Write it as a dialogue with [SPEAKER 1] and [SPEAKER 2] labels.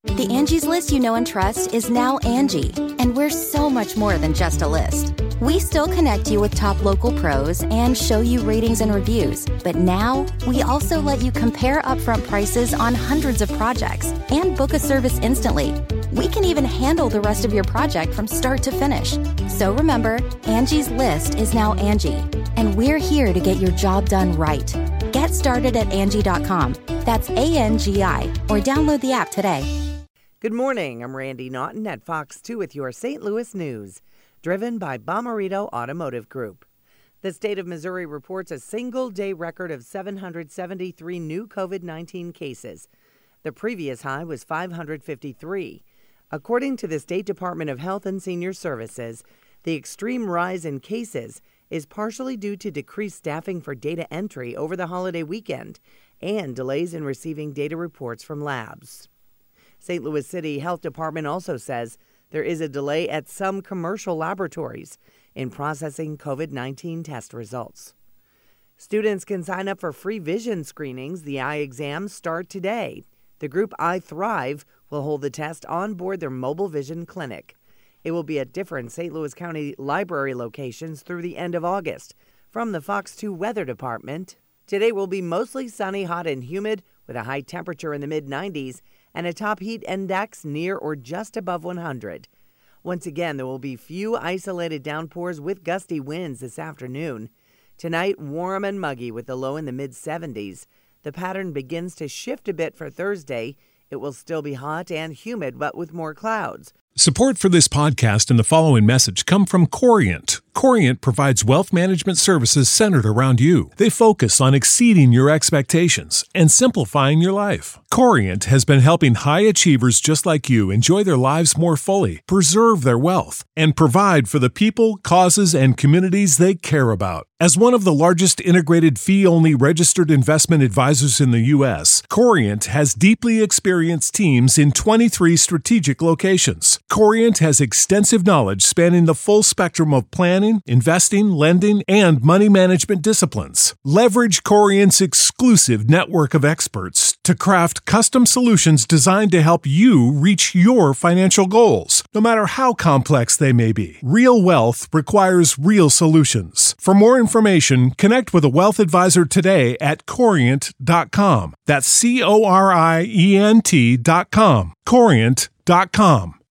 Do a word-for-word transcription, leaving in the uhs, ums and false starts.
[SPEAKER 1] The Angie's List you know and trust is now Angie, and we're so much more than just a list. We still connect you with top local pros and show you ratings and reviews, but now we also let you compare upfront prices on hundreds of projects and book a service instantly. We can even handle the rest of your project from start to finish. So remember, Angie's List is now Angie, and we're here to get your job done right. Get started at Angie dot com. That's A N G I, or download the app today.
[SPEAKER 2] Good morning. I'm Randy Naughton at Fox two with your Saint Louis news, driven by Bomarito Automotive Group. The state of Missouri reports a single-day record of seven hundred seventy-three new COVID nineteen cases. The previous high was five hundred fifty-three. According to the State Department of Health and Senior Services, the extreme rise in cases is partially due to decreased staffing for data entry over the holiday weekend and delays in receiving data reports from labs. Saint Louis City Health Department also says there is a delay at some commercial laboratories in processing COVID nineteen test results. Students can sign up for free vision screenings. The eye exams start today. The group I Thrive will hold the test on board their mobile vision clinic. It will be at different Saint Louis County library locations through the end of August. From the Fox two Weather Department, today will be mostly sunny, hot, and humid with a high temperature in the mid nineties and a top heat index near or just above one hundred. Once again, there will be few isolated downpours with gusty winds this afternoon. Tonight, warm and muggy with the low in the mid seventies. The pattern begins to shift a bit for Thursday. It will still be hot and humid, but with more clouds.
[SPEAKER 3] Support for this podcast and the following message come from Corient. Corient provides wealth management services centered around you. They focus on exceeding your expectations and simplifying your life. Corient has been helping high achievers just like you enjoy their lives more fully, preserve their wealth, and provide for the people, causes, and communities they care about. As one of the largest integrated fee-only registered investment advisors in the U S, Corient has deeply experienced teams in twenty-three strategic locations. Corient has extensive knowledge spanning the full spectrum of planning, investing, lending, and money management disciplines. Leverage Corient's exclusive network of experts to craft custom solutions designed to help you reach your financial goals, no matter how complex they may be. Real wealth requires real solutions. For more information, connect with a wealth advisor today at corient dot com. That's C O R I E N T dot com. corient dot com.